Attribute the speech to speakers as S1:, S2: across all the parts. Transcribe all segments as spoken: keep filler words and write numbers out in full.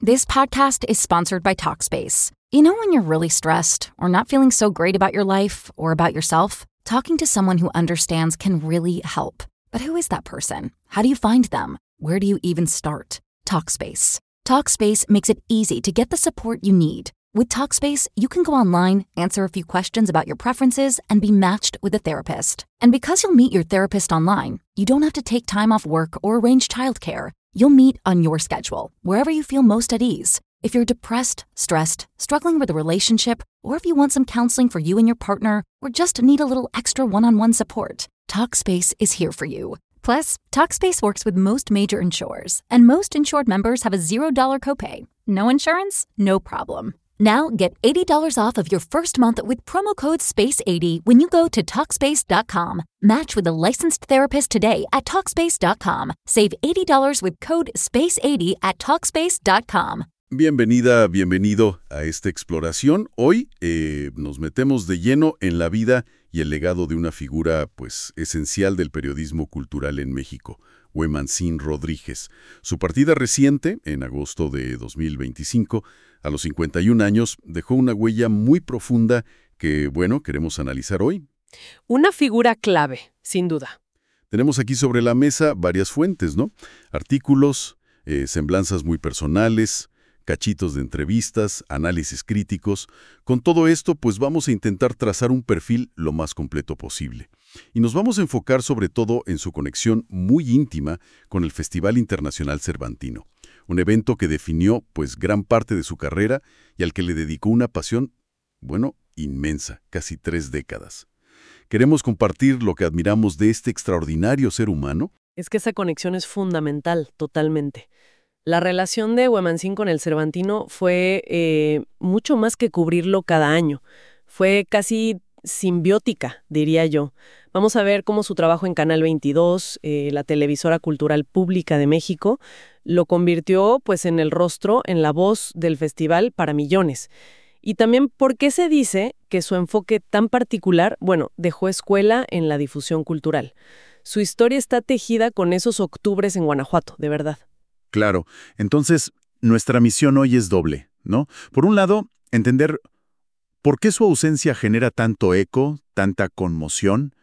S1: This podcast is sponsored by Talkspace. You know when you're really stressed or not feeling so great about your life or about yourself? Talking to someone who understands can really help. But who is that person? How do you find them? Where do you even start? Talkspace. Talkspace makes it easy to get the support you need. With Talkspace, you can go online, answer a few questions about your preferences, and be matched with a therapist. And because you'll meet your therapist online, you don't have to take time off work or arrange childcare. You'll meet on your schedule, wherever you feel most at ease. If you're depressed, stressed, struggling with a relationship, or if you want some counseling for you and your partner, or just need a little extra one-on-one support, Talkspace is here for you. Plus, Talkspace works with most major insurers, and most insured members have a zero dollars copay. No insurance? No problem. Now get eighty dollars off of your first month with promo code space eighty when you go to Talkspace dot com. Match with a licensed therapist today at Talkspace dot com. Save eighty dollars with code space eighty at Talkspace dot com.
S2: Bienvenida, bienvenido a esta exploración. Hoy eh, nos metemos de lleno en la vida y el legado de una figura pues esencial del periodismo cultural en México, Huemancín Rodríguez. Su partida reciente, en agosto de dos mil veinticinco, a los cincuenta y un años, dejó una huella muy profunda que, bueno, queremos analizar hoy.
S3: Una figura clave, sin duda.
S2: Tenemos aquí sobre la mesa varias fuentes, ¿no? Artículos, eh, semblanzas muy personales, cachitos de entrevistas, análisis críticos. Con todo esto, pues vamos a intentar trazar un perfil lo más completo posible. Y nos vamos a enfocar sobre todo en su conexión muy íntima con el Festival Internacional Cervantino, un evento que definió pues gran parte de su carrera y al que le dedicó una pasión, bueno, inmensa, casi tres décadas. Queremos compartir lo que admiramos de este extraordinario ser humano.
S3: Es que esa conexión es fundamental, totalmente. La relación de Huemancín con el Cervantino fue eh, mucho más que cubrirlo cada año. Fue casi simbiótica, diría yo. Vamos a ver cómo su trabajo en Canal veintidós, eh, la televisora cultural pública de México, lo convirtió pues en el rostro, en la voz del festival para millones. Y también por qué se dice que su enfoque tan particular, bueno, dejó escuela en la difusión cultural. Su historia está tejida con esos octubres en Guanajuato, de verdad.
S2: Claro, entonces nuestra misión hoy es doble, ¿no? Por un lado, entender por qué su ausencia genera tanto eco, tanta conmoción,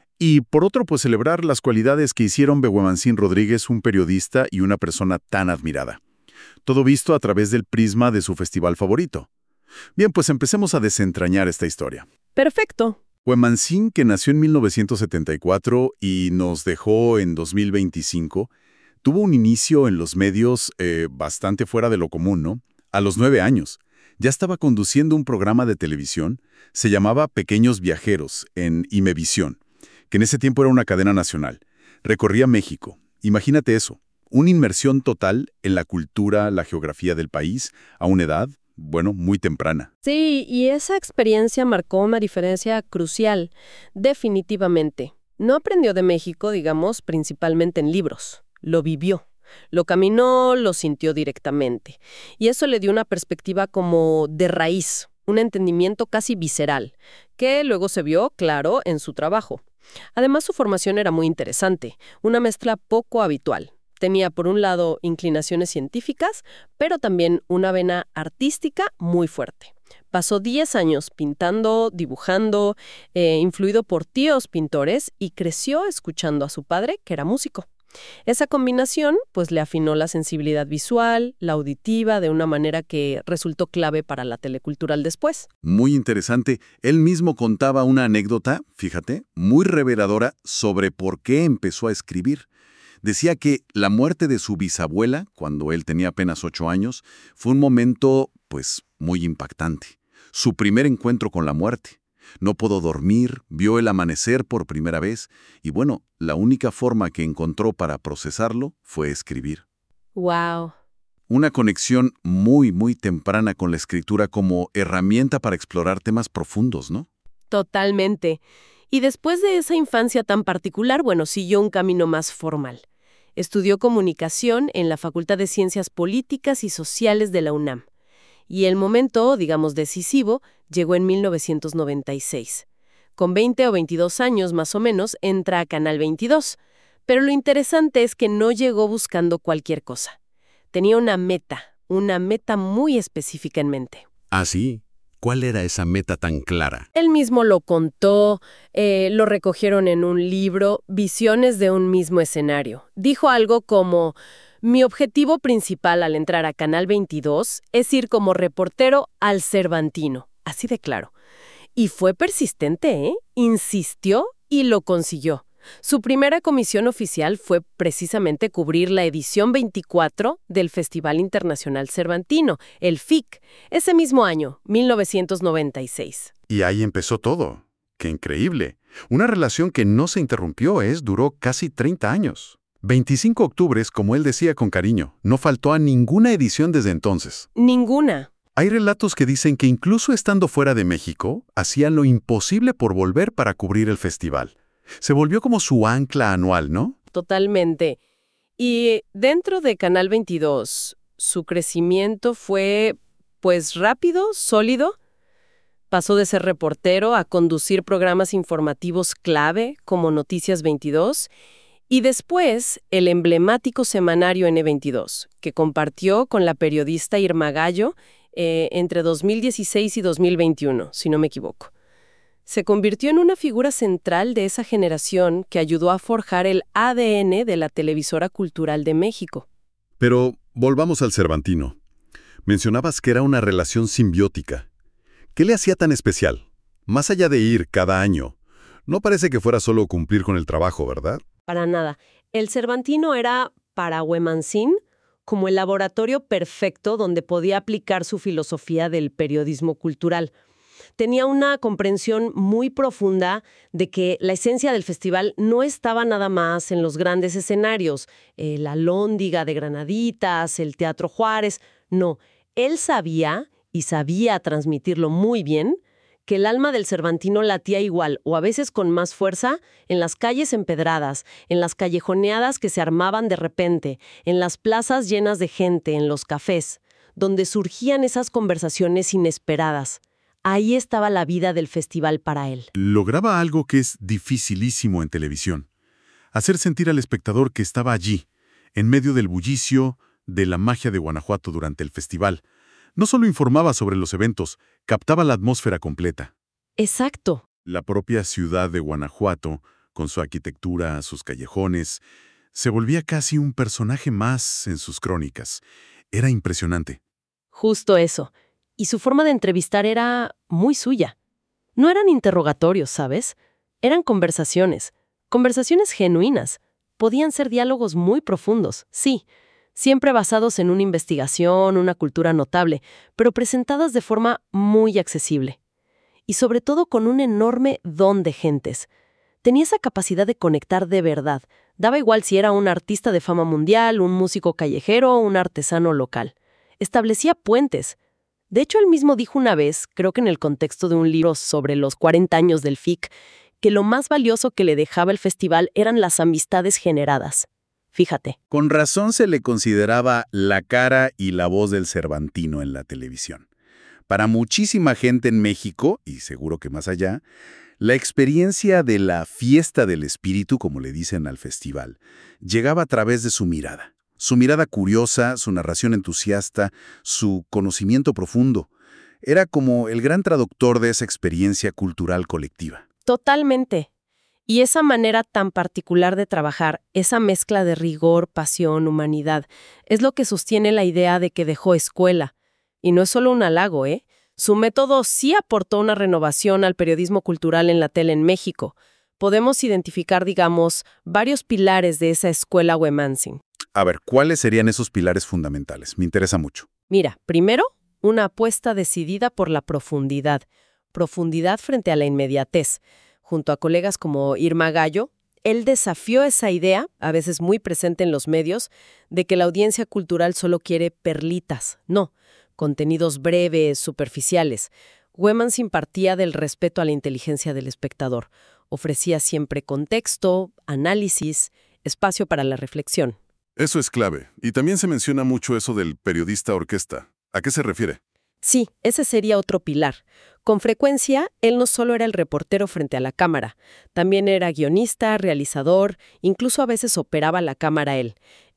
S2: y por otro, pues celebrar las cualidades que hicieron de Huemancín Rodríguez un periodista y una persona tan admirada. Todo visto a través del prisma de su festival favorito. Bien, pues empecemos a desentrañar esta historia.
S3: Perfecto.
S2: Huemancín, que nació en mil novecientos setenta y cuatro y nos dejó en dos mil veinticinco, tuvo un inicio en los medios eh, bastante fuera de lo común, ¿no? A los nueve años. Ya estaba conduciendo un programa de televisión, se llamaba Pequeños Viajeros, en Imevisión, que en ese tiempo era una cadena nacional. Recorría México. Imagínate eso, una inmersión total en la cultura, la geografía del país, a una edad, bueno, muy temprana.
S4: Sí, y esa experiencia marcó una diferencia crucial, definitivamente. No aprendió de México, digamos, principalmente en libros. Lo vivió, lo caminó, lo sintió directamente. Y eso le dio una perspectiva como de raíz, un entendimiento casi visceral, que luego se vio, claro, en su trabajo. Además, su formación era muy interesante, una mezcla poco habitual. Tenía, por un lado, inclinaciones científicas, pero también una vena artística muy fuerte. Pasó diez años pintando, dibujando, eh, influido por tíos pintores, y creció escuchando a su padre, que era músico. Esa combinación, pues, le afinó la sensibilidad visual, la auditiva, de una manera que resultó clave para la telecultural después.
S2: Muy interesante. Él mismo contaba una anécdota, fíjate, muy reveladora sobre por qué empezó a escribir. Decía que la muerte de su bisabuela, cuando él tenía apenas ocho años, fue un momento, pues, muy impactante. Su primer encuentro con la muerte. No pudo dormir, vio el amanecer por primera vez y, bueno, la única forma que encontró para procesarlo fue escribir.
S4: ¡Wow!
S2: Una conexión muy, muy temprana con la escritura como herramienta para explorar temas profundos, ¿no?
S4: Totalmente. Y después de esa infancia tan particular, bueno, siguió un camino más formal. Estudió comunicación en la Facultad de Ciencias Políticas y Sociales de la UNAM. Y el momento, digamos, decisivo, llegó en mil novecientos noventa y seis. Con veinte o veintidós años más o menos, entra a Canal veintidós. Pero lo interesante es que no llegó buscando cualquier cosa. Tenía una meta, una meta muy específica en mente.
S2: ¿Ah, sí? ¿Cuál era esa meta tan clara?
S4: Él mismo lo contó, eh, lo recogieron en un libro, Visiones de un mismo escenario. Dijo algo como: mi objetivo principal al entrar a Canal veintidós es ir como reportero al Cervantino. Así de claro. Y fue persistente, ¿eh? Insistió y lo consiguió. Su primera comisión oficial fue precisamente cubrir la edición veinticuatro del Festival Internacional Cervantino, el F I C, ese mismo año, mil novecientos noventa y seis.
S2: Y ahí empezó todo. ¡Qué increíble! Una relación que no se interrumpió, es, duró casi treinta años. veinticinco octubres, como él decía con cariño, no faltó a ninguna edición desde entonces.
S4: Ninguna.
S2: Hay relatos que dicen que incluso estando fuera de México, hacían lo imposible por volver para cubrir el festival. Se volvió como su ancla anual, ¿no?
S4: Totalmente. Y dentro de Canal veintidós, su crecimiento fue, pues, rápido, sólido. Pasó de ser reportero a conducir programas informativos clave como Noticias veintidós y después el emblemático semanario ene veintidós, que compartió con la periodista Irma Gallo eh, entre dos mil dieciséis y dos mil veintiuno, si no me equivoco. Se convirtió en una figura central de esa generación que ayudó a forjar el A D N de la televisora cultural de México.
S2: Pero volvamos al Cervantino. Mencionabas que era una relación simbiótica. ¿Qué le hacía tan especial? Más allá de ir cada año, no parece que fuera solo cumplir con el trabajo, ¿verdad?
S4: Para nada. El Cervantino era, para Huemancín, como el laboratorio perfecto donde podía aplicar su filosofía del periodismo cultural. Tenía una comprensión muy profunda de que la esencia del festival no estaba nada más en los grandes escenarios, eh, la Lóndiga de Granaditas, el Teatro Juárez. No, él sabía, y sabía transmitirlo muy bien, que el alma del Cervantino latía igual, o a veces con más fuerza, en las calles empedradas, en las callejoneadas que se armaban de repente, en las plazas llenas de gente, en los cafés, donde surgían esas conversaciones inesperadas. Ahí estaba la vida del festival para él.
S2: Lograba algo que es dificilísimo en televisión: hacer sentir al espectador que estaba allí, en medio del bullicio, de la magia de Guanajuato durante el festival. No solo informaba sobre los eventos, captaba la atmósfera completa.
S4: Exacto.
S2: La propia ciudad de Guanajuato, con su arquitectura, sus callejones, se volvía casi un personaje más en sus crónicas. Era impresionante.
S4: Justo eso. Y su forma de entrevistar era muy suya. No eran interrogatorios, ¿sabes? Eran conversaciones. Conversaciones genuinas. Podían ser diálogos muy profundos, sí. Siempre basados en una investigación, una cultura notable, pero presentadas de forma muy accesible. Y sobre todo con un enorme don de gentes. Tenía esa capacidad de conectar de verdad. Daba igual si era un artista de fama mundial, un músico callejero o un artesano local. Establecía puentes. De hecho, él mismo dijo una vez, creo que en el contexto de un libro sobre los cuarenta años del F I C, que lo más valioso que le dejaba el festival eran las amistades generadas. Fíjate.
S5: Con razón se le consideraba la cara y la voz del Cervantino en la televisión. Para muchísima gente en México, y seguro que más allá, la experiencia de la fiesta del espíritu, como le dicen al festival, llegaba a través de su mirada. Su mirada curiosa, su narración entusiasta, su conocimiento profundo. Era como el gran traductor de esa experiencia cultural colectiva.
S4: Totalmente. Y esa manera tan particular de trabajar, esa mezcla de rigor, pasión, humanidad, es lo que sostiene la idea de que dejó escuela. Y no es solo un halago, ¿eh? Su método sí aportó una renovación al periodismo cultural en la tele en México. Podemos identificar, digamos, varios pilares de esa escuela Huemancín.
S5: A ver, ¿cuáles serían esos pilares fundamentales? Me interesa mucho.
S4: Mira, primero, una apuesta decidida por la profundidad. Profundidad frente a la inmediatez. Junto a colegas como Irma Gallo, él desafió esa idea, a veces muy presente en los medios, de que la audiencia cultural solo quiere perlitas. No, contenidos breves, superficiales. Huemancín partía del respeto a la inteligencia del espectador. Ofrecía siempre contexto, análisis, espacio para la reflexión.
S2: Eso es clave. Y también se menciona mucho eso del periodista orquesta. ¿A qué se refiere?
S4: Sí, ese sería otro pilar. Con frecuencia, él no solo era el reportero frente a la cámara, también era guionista, realizador, incluso a veces operaba la cámara él.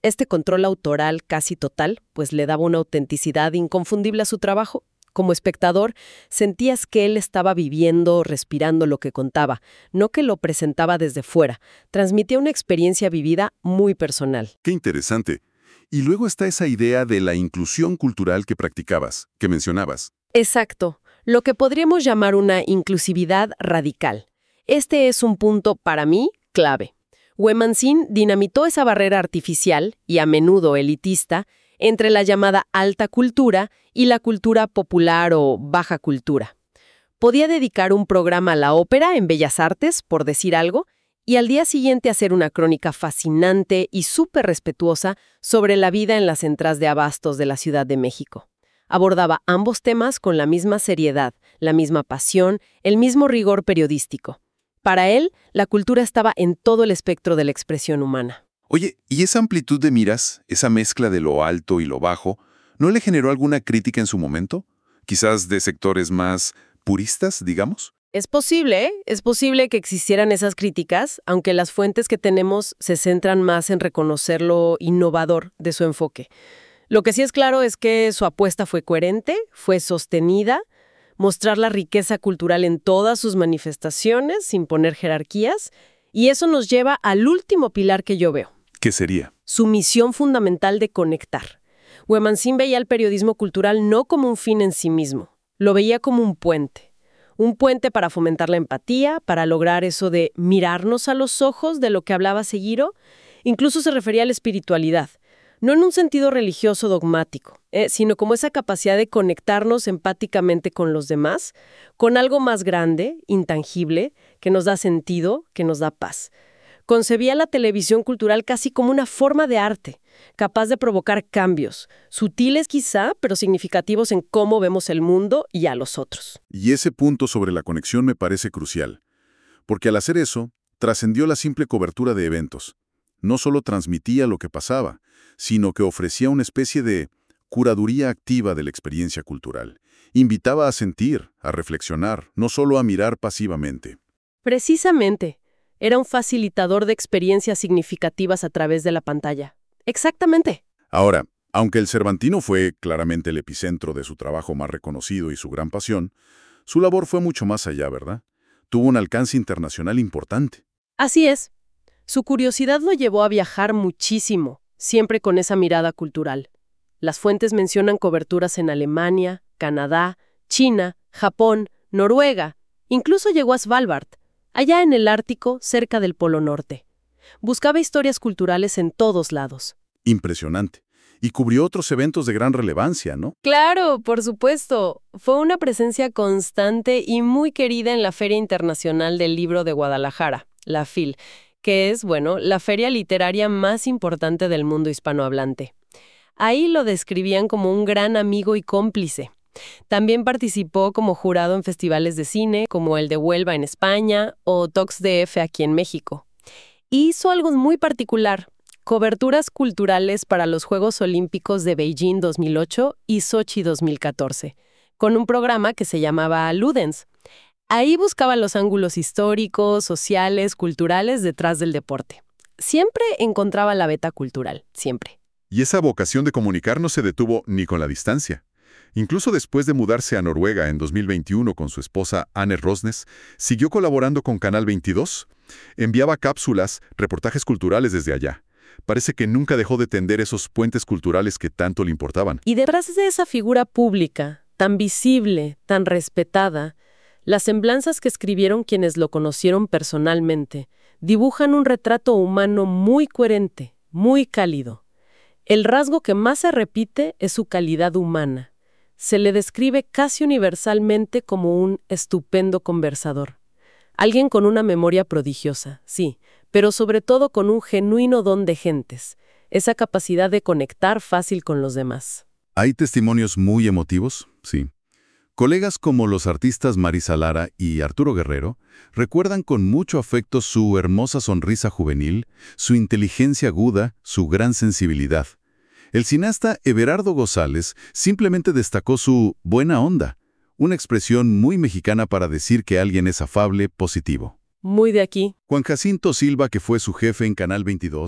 S4: Este control autoral casi total, pues le daba una autenticidad inconfundible a su trabajo. Como espectador, sentías que él estaba viviendo, respirando lo que contaba, no que lo presentaba desde fuera. Transmitía una experiencia vivida muy personal.
S2: Qué interesante. Y luego está esa idea de la inclusión cultural que practicabas, que mencionabas.
S4: Exacto, lo que podríamos llamar una inclusividad radical. Este es un punto, para mí, clave. Huemancin dinamitó esa barrera artificial, y a menudo elitista, entre la llamada alta cultura y la cultura popular o baja cultura. Podía dedicar un programa a la ópera en Bellas Artes, por decir algo, y al día siguiente hacer una crónica fascinante y súper respetuosa sobre la vida en las entras de abastos de la Ciudad de México. Abordaba ambos temas con la misma seriedad, la misma pasión, el mismo rigor periodístico. Para él, la cultura estaba en todo el espectro de la expresión humana.
S2: Oye, ¿y esa amplitud de miras, esa mezcla de lo alto y lo bajo, no le generó alguna crítica en su momento? Quizás de sectores más puristas, digamos.
S4: Es posible, ¿eh? Es posible que existieran esas críticas, aunque las fuentes que tenemos se centran más en reconocer lo innovador de su enfoque. Lo que sí es claro es que su apuesta fue coherente, fue sostenida, mostrar la riqueza cultural en todas sus manifestaciones, sin poner jerarquías, y eso nos lleva al último pilar que yo veo.
S2: ¿Qué sería?
S4: Su misión fundamental de conectar. Huemancin veía el periodismo cultural no como un fin en sí mismo, lo veía como un puente. Un puente para fomentar la empatía, para lograr eso de mirarnos a los ojos de lo que hablaba Seguiro. Incluso se refería a la espiritualidad, no en un sentido religioso dogmático, eh, sino como esa capacidad de conectarnos empáticamente con los demás, con algo más grande, intangible, que nos da sentido, que nos da paz. Concebía la televisión cultural casi como una forma de arte, capaz de provocar cambios, sutiles quizá, pero significativos en cómo vemos el mundo y a los otros.
S2: Y ese punto sobre la conexión me parece crucial, porque al hacer eso, trascendió la simple cobertura de eventos. No solo transmitía lo que pasaba, sino que ofrecía una especie de curaduría activa de la experiencia cultural. Invitaba a sentir, a reflexionar, no solo a mirar pasivamente.
S4: Precisamente. Era un facilitador de experiencias significativas a través de la pantalla. Exactamente.
S2: Ahora, aunque el Cervantino fue claramente el epicentro de su trabajo más reconocido y su gran pasión, su labor fue mucho más allá, ¿verdad? Tuvo un alcance internacional importante.
S4: Así es. Su curiosidad lo llevó a viajar muchísimo, siempre con esa mirada cultural. Las fuentes mencionan coberturas en Alemania, Canadá, China, Japón, Noruega. Incluso llegó a Svalbard, allá en el Ártico, cerca del Polo Norte. Buscaba historias culturales en todos lados.
S2: Impresionante. Y cubrió otros eventos de gran relevancia, ¿no?
S4: Claro, por supuesto. Fue una presencia constante y muy querida en la Feria Internacional del Libro de Guadalajara, la FIL, que es, bueno, la feria literaria más importante del mundo hispanohablante. Ahí lo describían como un gran amigo y cómplice. También participó como jurado en festivales de cine, como el de Huelva en España o Tox D F aquí en México. Hizo algo muy particular, coberturas culturales para los Juegos Olímpicos de Beijing dos mil ocho y Sochi dos mil catorce, con un programa que se llamaba Ludens. Ahí buscaba los ángulos históricos, sociales, culturales detrás del deporte. Siempre encontraba la beta cultural, siempre.
S2: Y esa vocación de comunicar no se detuvo ni con la distancia. Incluso después de mudarse a Noruega en dos mil veintiuno con su esposa Anne Rosnes, siguió colaborando con Canal veintidós. Enviaba cápsulas, reportajes culturales desde allá. Parece que nunca dejó de tender esos puentes culturales que tanto le importaban.
S4: Y detrás de esa figura pública, tan visible, tan respetada, las semblanzas que escribieron quienes lo conocieron personalmente dibujan un retrato humano muy coherente, muy cálido. El rasgo que más se repite es su calidad humana. Se le describe casi universalmente como un estupendo conversador. Alguien con una memoria prodigiosa, sí, pero sobre todo con un genuino don de gentes, esa capacidad de conectar fácil con los demás.
S2: Hay testimonios muy emotivos, sí. Colegas como los artistas Marisa Lara y Arturo Guerrero recuerdan con mucho afecto su hermosa sonrisa juvenil, su inteligencia aguda, su gran sensibilidad. El cineasta Everardo González simplemente destacó su buena onda, una expresión muy mexicana para decir que alguien es afable, positivo.
S4: Muy de aquí.
S2: Juan Jacinto Silva, que fue su jefe en Canal veintidós,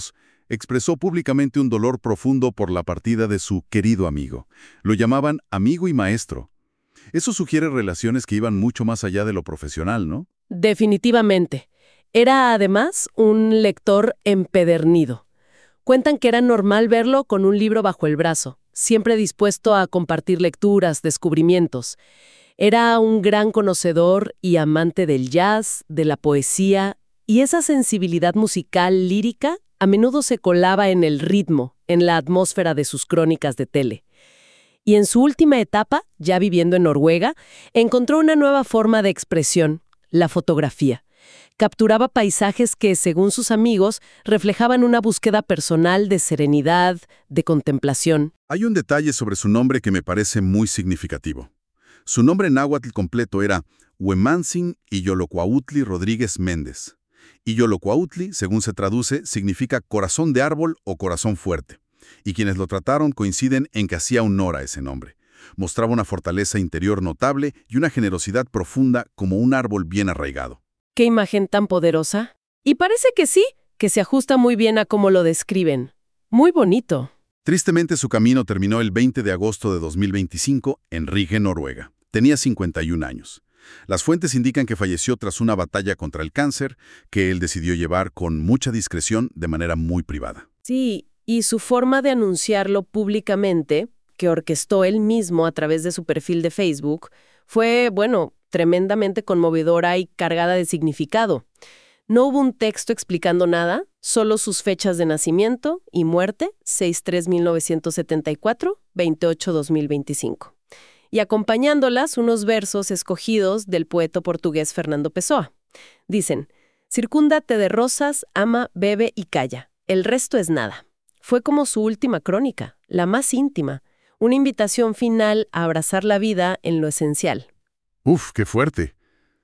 S2: expresó públicamente un dolor profundo por la partida de su querido amigo. Lo llamaban amigo y maestro. Eso sugiere relaciones que iban mucho más allá de lo profesional, ¿no?
S4: Definitivamente. Era además un lector empedernido. Cuentan que era normal verlo con un libro bajo el brazo, siempre dispuesto a compartir lecturas, descubrimientos. Era un gran conocedor y amante del jazz, de la poesía, y esa sensibilidad musical lírica a menudo se colaba en el ritmo, en la atmósfera de sus crónicas de tele. Y en su última etapa, ya viviendo en Noruega, encontró una nueva forma de expresión, la fotografía. Capturaba paisajes que, según sus amigos, reflejaban una búsqueda personal de serenidad, de contemplación.
S2: Hay un detalle sobre su nombre que me parece muy significativo. Su nombre náhuatl completo era Huemantzin Iyolocuautli Rodríguez Méndez. Iyolocuautli, según se traduce, significa corazón de árbol o corazón fuerte. Y quienes lo trataron coinciden en que hacía honor a ese nombre. Mostraba una fortaleza interior notable y una generosidad profunda como un árbol bien arraigado.
S4: ¡Qué imagen tan poderosa! Y parece que sí, que se ajusta muy bien a cómo lo describen. Muy bonito.
S2: Tristemente, su camino terminó el veinte de agosto de dos mil veinticinco en Rige, Noruega. Tenía cincuenta y un años. Las fuentes indican que falleció tras una batalla contra el cáncer, que él decidió llevar con mucha discreción de manera muy privada.
S4: Sí, y su forma de anunciarlo públicamente, que orquestó él mismo a través de su perfil de Facebook, fue, bueno, tremendamente conmovedora y cargada de significado. No hubo un texto explicando nada, solo sus fechas de nacimiento y muerte, seis tres mil novecientos setenta y cuatro, veintiocho dos mil veinticinco. Y acompañándolas unos versos escogidos del poeta portugués Fernando Pessoa. Dicen, «Circúndate de rosas, ama, bebe y calla. El resto es nada». Fue como su última crónica, la más íntima, una invitación final a abrazar la vida en lo esencial.
S2: ¡Uf, qué fuerte!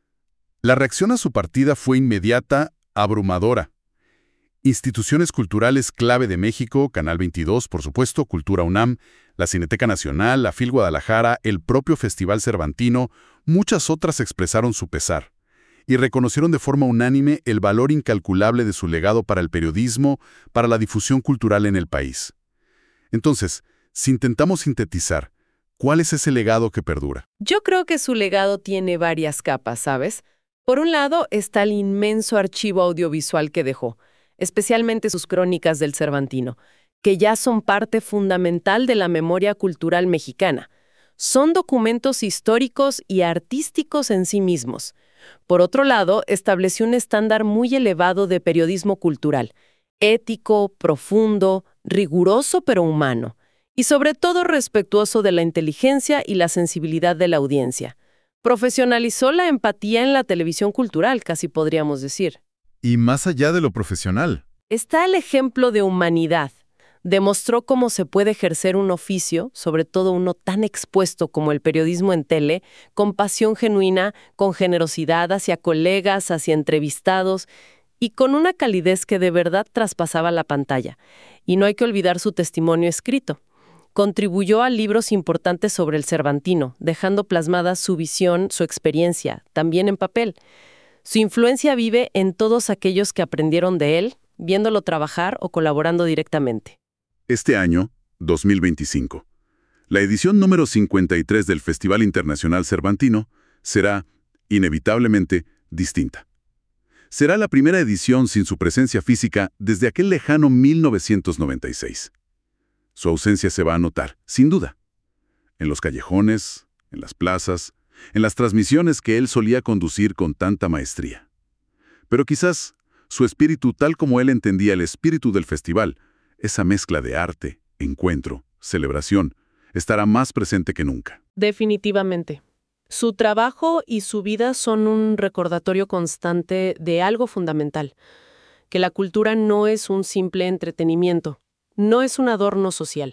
S2: La reacción a su partida fue inmediata, abrumadora. Instituciones culturales clave de México, Canal veintidós, por supuesto, Cultura UNAM, la Cineteca Nacional, la FIL Guadalajara, el propio Festival Cervantino, muchas otras expresaron su pesar y reconocieron de forma unánime el valor incalculable de su legado para el periodismo, para la difusión cultural en el país. Entonces, si intentamos sintetizar, ¿cuál es ese legado que perdura?
S4: Yo creo que su legado tiene varias capas, ¿sabes? Por un lado está el inmenso archivo audiovisual que dejó, especialmente sus crónicas del Cervantino, que ya son parte fundamental de la memoria cultural mexicana. Son documentos históricos y artísticos en sí mismos. Por otro lado, estableció un estándar muy elevado de periodismo cultural, ético, profundo, riguroso pero humano, y sobre todo respetuoso de la inteligencia y la sensibilidad de la audiencia. Profesionalizó la empatía en la televisión cultural, casi podríamos decir.
S2: Y más allá de lo profesional.
S4: Está el ejemplo de humanidad. Demostró cómo se puede ejercer un oficio, sobre todo uno tan expuesto como el periodismo en tele, con pasión genuina, con generosidad hacia colegas, hacia entrevistados y con una calidez que de verdad traspasaba la pantalla. Y no hay que olvidar su testimonio escrito. Contribuyó a libros importantes sobre el Cervantino, dejando plasmada su visión, su experiencia, también en papel. Su influencia vive en todos aquellos que aprendieron de él, viéndolo trabajar o colaborando directamente.
S2: Este año, dos mil veinticinco, la edición número cincuenta y tres del Festival Internacional Cervantino será, inevitablemente, distinta. Será la primera edición sin su presencia física desde aquel lejano mil novecientos noventa y seis. Su ausencia se va a notar, sin duda, en los callejones, en las plazas, en las transmisiones que él solía conducir con tanta maestría. Pero quizás su espíritu, tal como él entendía el espíritu del festival, esa mezcla de arte, encuentro, celebración, estará más presente que nunca.
S4: Definitivamente. Su trabajo y su vida son un recordatorio constante de algo fundamental, que la cultura no es un simple entretenimiento, no es un adorno social,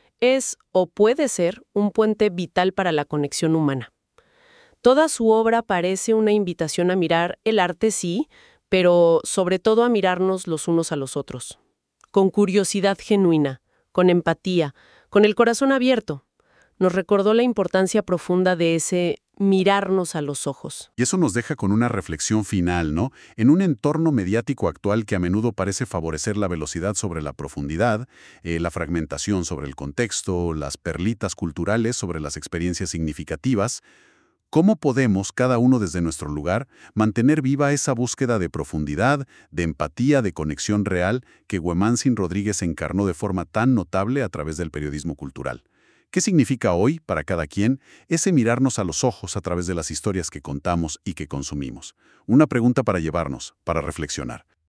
S4: es o puede ser un puente vital para la conexión humana. Toda su obra parece una invitación a mirar el arte, sí, pero sobre todo a mirarnos los unos a los otros, con curiosidad genuina, con empatía, con el corazón abierto. Nos recordó la importancia profunda de ese mirarnos a los ojos.
S5: Y eso nos deja con una reflexión final, ¿no? En un entorno mediático actual que a menudo parece favorecer la velocidad sobre la profundidad, eh, la fragmentación sobre el contexto, las perlitas culturales sobre las experiencias significativas, ¿cómo podemos, cada uno desde nuestro lugar, mantener viva esa búsqueda de profundidad, de empatía, de conexión real que Huemanzin Rodríguez encarnó de forma tan notable a través del periodismo cultural? ¿Qué significa hoy, para cada quien, ese mirarnos a los ojos a través de las historias que contamos y que consumimos? Una pregunta para llevarnos, para reflexionar.